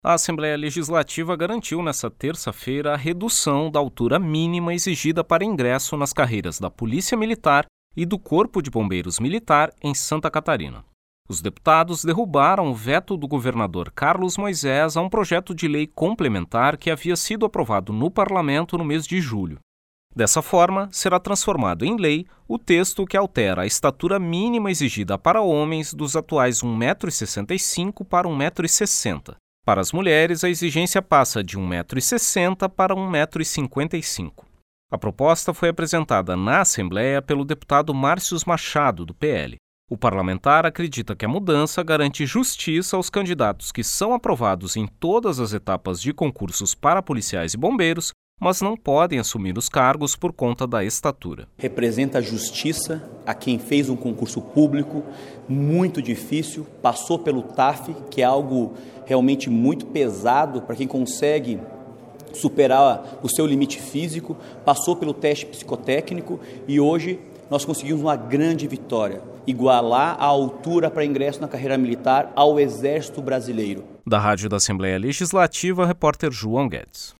A Assembleia Legislativa garantiu nesta terça-feira a redução da altura mínima exigida para ingresso nas carreiras da Polícia Militar e do Corpo de Bombeiros Militar em Santa Catarina. Os deputados derrubaram o veto do governador Carlos Moisés a um projeto de lei complementar que havia sido aprovado no parlamento no mês de julho. Dessa forma, será transformado em lei o texto que altera a estatura mínima exigida para homens dos atuais 1,65 m para 1,60 m. Para as mulheres, a exigência passa de 1,60 m para 1,55 m. A proposta foi apresentada na Assembleia pelo deputado Márcios Machado, do PL. O parlamentar acredita que a mudança garante justiça aos candidatos que são aprovados em todas as etapas de concursos para policiais e bombeiros, mas não podem assumir os cargos por conta da estatura. Representa justiça a quem fez um concurso público muito difícil, passou pelo TAF, que é algo realmente muito pesado para quem consegue superar o seu limite físico, passou pelo teste psicotécnico e hoje nós conseguimos uma grande vitória, igualar a altura para ingresso na carreira militar ao Exército Brasileiro. Da Rádio da Assembleia Legislativa, repórter João Guedes.